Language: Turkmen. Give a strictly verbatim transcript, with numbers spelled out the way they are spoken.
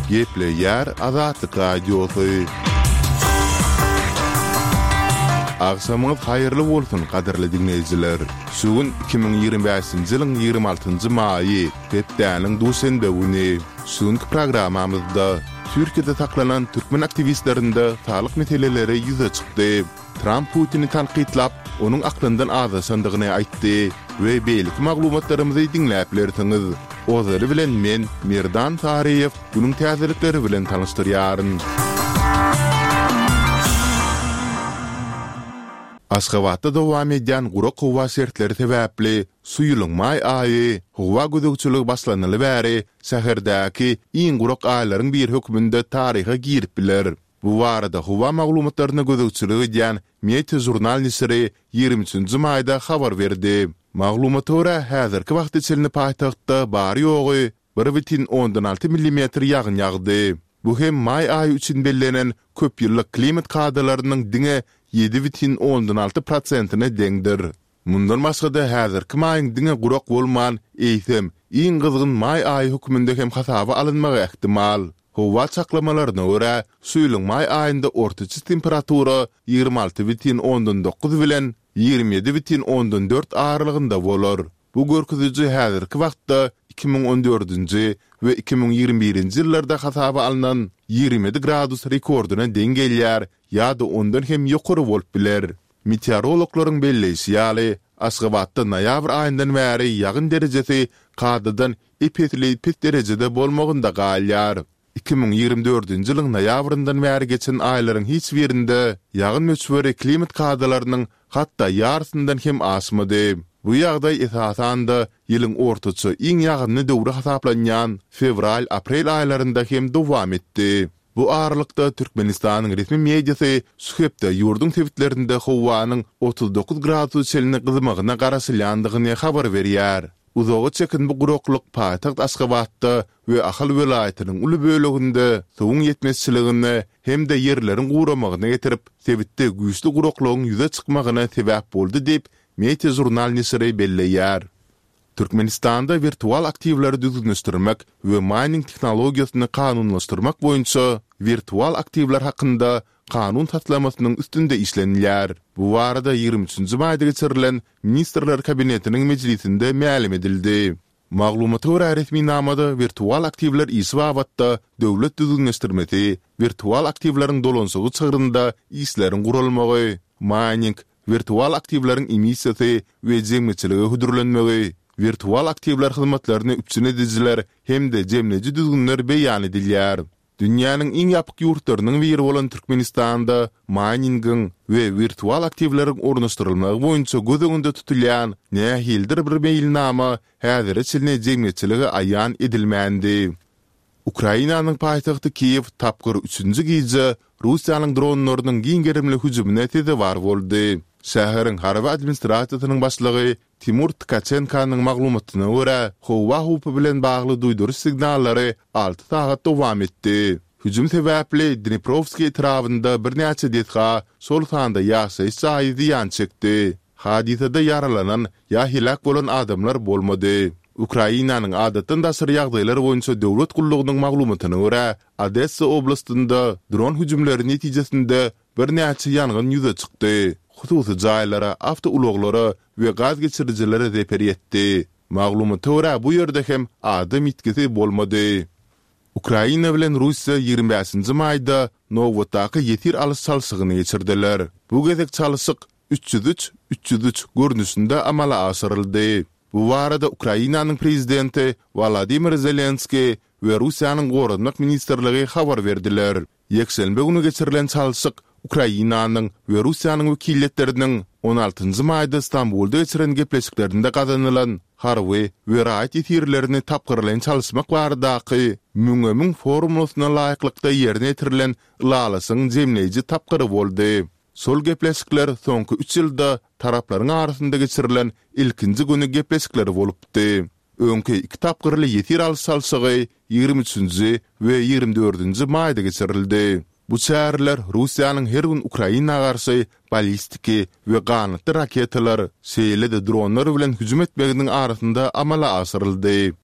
Geple yer Azatlyk radiosu. Akşamınız hayırlı bolsun kaderli dinleyiciler. Şugun iki bin ýygrimi beşinji ýylyň ýygrimi altynjy maýy, Gepdäniň duşenbe güni. Şuňky programamyzda Türkiýede taklanan türkmen aktivistlerinde sağlyk meseleleri ýüze çykdy. Trump Putin'i tanqidlap, onun aklından azaşandygyny aýtdy we beýlik maglumatlarymyzy dinläp bilersiňiz. Ozary bilen men Mirdan Tariýew günüň täzelikleri bilen tanışdyrýaryn. Aşgabatda dowam edýän Gurak howa şertleri sebäpli suýulyň maý aýy howa gödөгçüligi başlanyly bäri şäherdäki iň gurak aýlaryň bir hökmünde taryha girip biler. Bu barada howa maglumatlaryna gödөгçüligi edýän Media jurnal nisiri ýygrimi üçinji maýda habar berdi. Maglumata görä häzirki wagt içinde paýtagtda bar ýogy bir butun ondan alty millimetr ýagyn ýagdy. Bu hem maý aýy üçin bellenen köp ýyllyk klimat kadalarynyň diňe ýedi butun ondan alty prosentyny deňdir. Mundan başga-da häzirki maýyň diňe gurak bolman eýsem, iň gyzgyn maý aýy hökmünde hem hasaba alynmagy ähtimal. Howa çaklamalaryna görä, suýulyň maý aýynda ortaçy temperatura ýygrimi alty butun ondan dokuz bilen ýygrimi ýedi butun ondan dört aralygynda bolar. Bu görkeziji häzirki wagtda iki bin on dördünji we iki bin ýygrimi birinji ýyllarda hasaba alynan ýygrimi yedi gradus rekordyna deň gelýär ýa-da ondan hem ýokary bolup biler. Meteorologlaryň belleýişi ýaly Aşgabatda noýabr aýyndan bäri ýagyn derejesi kadadan epetli pet derejede bolmagynda galýar. iki bin ýygrimi dördünji ýylyň noýabryndan bäri geçen aýlaryň hiç birinde ýagyn möçberi klimat kadalarynyň hatda ýarysyndan hem aşmady. Bu ýagdaý esasanda ýylyň ortaçy iň ýagynly döwri hasaplanýan fevral-aprel aýlarynda hem dowam etdi. Bu aralykda Türkmenistanyň resmi mediasy Suhepde ýurdun tebitlerinde howanyň otuz dokuz gradus çelini gyzymagyna garaşylýandygyny habar berýär. Uzogy çekin bu guraklyk paýtagt Aşgabatda we Ahal welaýatynyň uly böleginde soňuň ýetmezçiligini hem de ýerleriň guramagyna getirip, tebitde güýçli guraklygyň ýüze çykmagyna sebäp boldy diýip Media jurnal nisiri belleýär. Türkmenistanda virtual aktivleri düzgünleşdirmek we mining teknologiýasyny kanunlaşdyrmak boýunça virtual aktivler hakynda kanun taslamasynyň üstünde işlenýär. Bu barada ýygrimi üçinji maýda geçirilen Ministrler Kabinetiniň mejlisinde ma'lum edildi. Maglumata görä resmi namada virtual aktivler isbabatda döwlet düzgünleşdirmesi, virtual aktivleriň dolanşygy çygyrynda işleriň gurulmagy, mining, virtual aktivleriň emisiýasy we jemgyçiligi hudurlanmagy, virtual aktivler hyzmatlaryny üpçün edijiler hem de jemleji düzgünler beýan edilýär. Dünýäniň iň ýapyk ýurtlarynyň biri bolan Türkmenistanda miningiň we virtual aktivleriň ornaşdyrylmagy boýunça gözüňde tutulýan nähildir bir beýilnama häzir çylny jemgyçiligi aýan edilmändi. Ukrainanyň paýtagty Kiýew tapgyr üçünji gije Russiýanyň dronlarynyň giňgerimli hüjümine tezewar boldy. Şäheriň harby administrasiýasynyň başlygy Timur Tkachenko'nun maglumatyna görä, howa hupy bilen bagly duýduruş signallary alty saat dowam etdi. Hüjüm sebäpli Dniprovskiy etrafynda bir näçe detga sol sanda ýaşaýyş saýy ziýan çekdi. Hadisede yaralanan ýa hilak bolan adamlar bolmady. Ukrainanyň adatdan daşary ýagdaýlary boýunça döwlet gullugynyň maglumatyna görä, Odessa oblastynda dron hüjümleri netijesinde bir näçe ýangyn ýüze çykdy. Hususy jaýlara, awtouloglara we gaz geçirjilere zeper etdi. Maglumata görä bu ýerde hem adam itkisi bolmady. Ukraina bilen Russiýa ýygrimi beşinji maýda Novotaky ýetir alys çalşygyny geçirdiler. Bu gezek çalşyk üç yüz üç üç yüz üç görnüşinde amala aşyryldy. Bu barada Ukrainanyň prezidenti Volodymyr Zelenski we Russiýanyň gorunmak ministrligi habar berdiler. Ýekşenbe günü geçirilen çalşyk Ukrainanyň we Russiýanyň wekilletleriniň on altynjy maýda Istanbulda geçiren gepleşiklerinde gazanylan harby we raýat ýetirlerini tapgyrlayan çalşmak baradaky müňe-müň formulasyna laýyklykda ýerine getirilen lalasyň jemleýiji tapgyry boldy. Sol gepleşikler soňky üç ýylda taraplaryň arasynda geçirilen ilkinji güni gepleşikler bolupdy. Öňki iki tapgyrly ýetir alys çalşygy ýygrimi üçinji we ýygrimi dördünji maýda geçirildi. Bu çäherler Russiýanyň her gün Ukraina garşy ballistiki we ganatly raketalar, şeýle de dronlar bilen hüjüm etmeginiň arasynda amala aşyryldy.